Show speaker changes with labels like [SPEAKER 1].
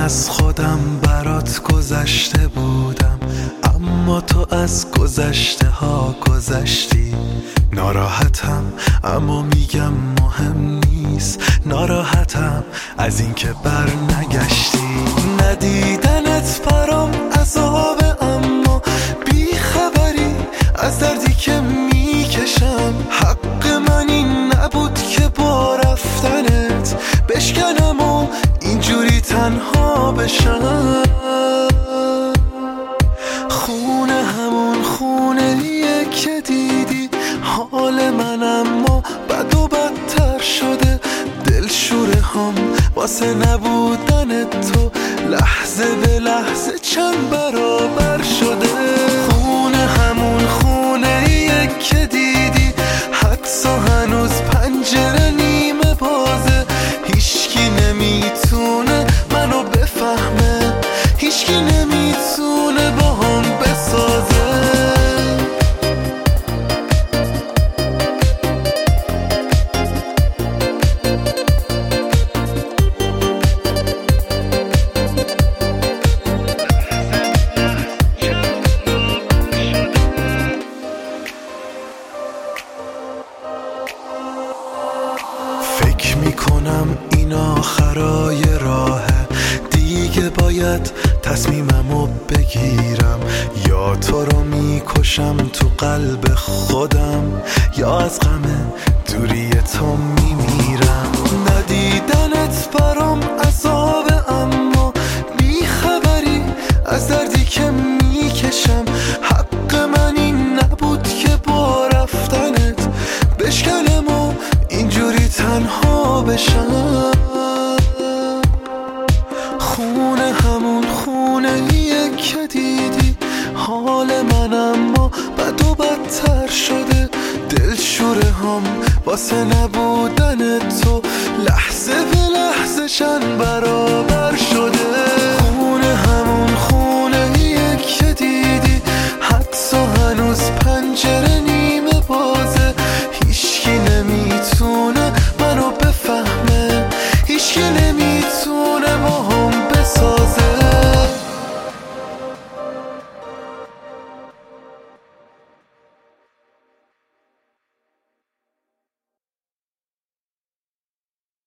[SPEAKER 1] از خودم برات گذشته بودم، اما تو از گذشته ها گذشتی. ناراحتم اما میگم مهم نیست، ناراحتم از اینکه بر نگشتی. ندیدنت برام عذابه اما بیخبری از دردی که میکشم. حق من این نبود که با رفتنت بشکنم و اینجوری تنها بشم. خونه همون خونه‌ایه که دیدی حال من اما بد و بدتر شده. دلشوره هم واسه نبودن تو لحظه به لحظه چند برابر شده. خونه همون خونه‌ایه که دیدی حدسا هنوز پنجره نیمه بازه. هیچکی نمیتونه منو بفهمه، هیچکی نمیتونه با هم بسازه. فکر میکنم این آخرای راهه، دیگه باید تصمیممو بگیرم. یا تو رو میکشم تو قلب خودم، یا از غم دوری تو میمیرم. ندیدنت برام عذابه اما بیخبری از دردی که میکشم. حق من این نبود که با رفتنت بشکنم و اینجوری تنها بشم. خونه همون خونه‌ایه که دیدی حال من اما بد و بدتر شده. دلشوره هم واسه نبودن تو لحظه به لحظه چند برابر شده.